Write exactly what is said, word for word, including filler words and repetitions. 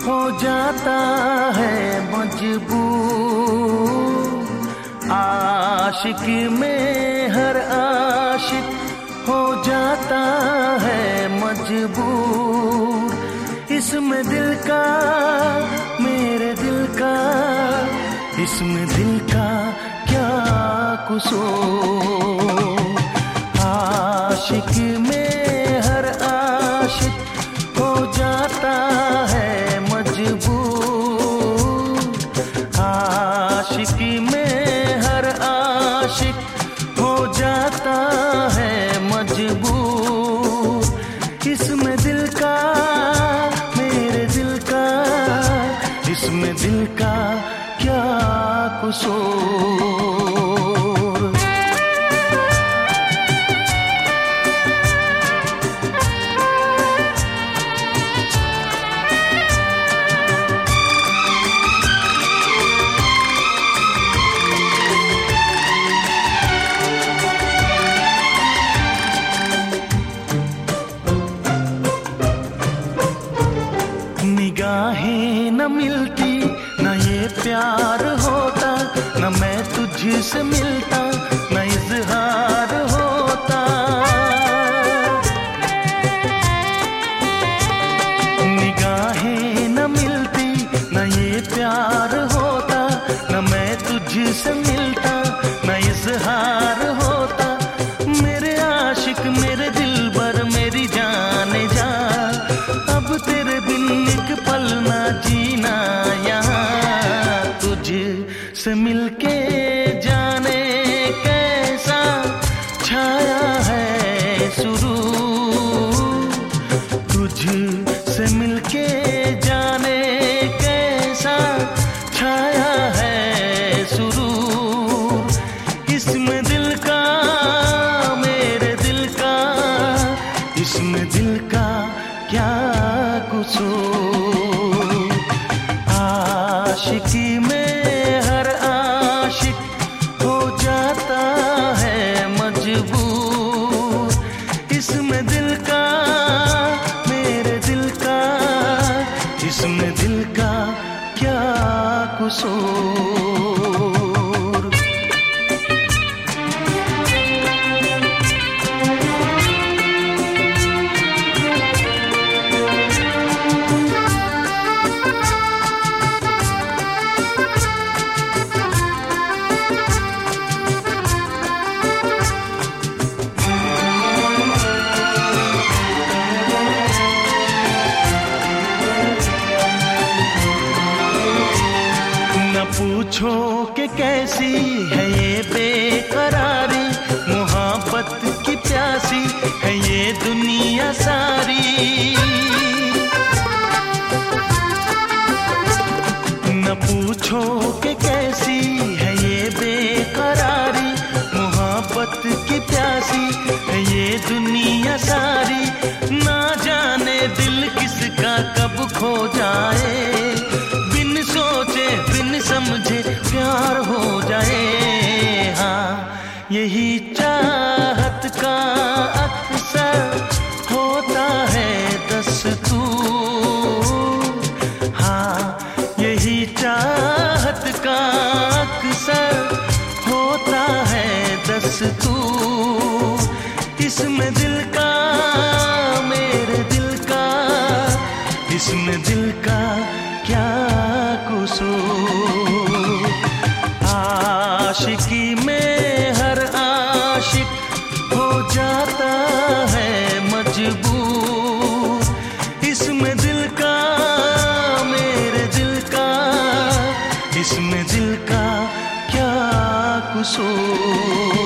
हो जाता है मजबूर। आशिक में हर आशिक हो जाता है मजबूर। इसमें दिल का, मेरे दिल का, इसमें दिल का क्या कसूर। आशिक में हर आशिक हो जाता है मजबूर। आशिक में हर आशिक हो जाता है मजबूर। इसमें दिल का, मेरे दिल का, इसमें दिल का क्या कसूर। निगाहें न मिलती न ये प्यार होता, न मैं तुझसे मिलता न इजहार होता। निगाहें न मिलती न ये प्यार होता, न मैं तुझसे मिलता न इजहार होता। मेरे आशिक मेरे दिलबर मेरी जाने जा, अब तेरे बिन एक पल ना जीना यहाँ। तुझसे मिलके जाने कैसा छाया है सुरूर। तुझसे मिलके जाने कैसा छाया है सुरूर। इसमें दिल का, मेरे दिल का, इसमें दिल का क्या कसूर। आशिकी में हर आशिक हो जाता है मजबूर। इसमें दिल का, मेरे दिल का, इसमें दिल का क्या कसूर। पूछो कि कैसी है ये बेकरारी, मोहब्बत की प्यासी है ये दुनिया सारी। न पूछो कि कैसी है ये बेकरारी, मोहब्बत की प्यासी है ये दुनिया सारी। ना जाने दिल किसका कब खो जाए, बिन सोचे बिन समझे प्यार हो जाए। हाँ यही चाहत का अक्सर होता है दस्तूर। हाँ यही चाहत का अक्सर होता है दस्तूर। इसमें दिल का, मेरे दिल का, इसमें दिल का क्या कसूर। आशिकी में हर आशिक हो जाता है मजबूर। इसमें दिल का, मेरे दिल का, इसमें दिल का क्या कसूर।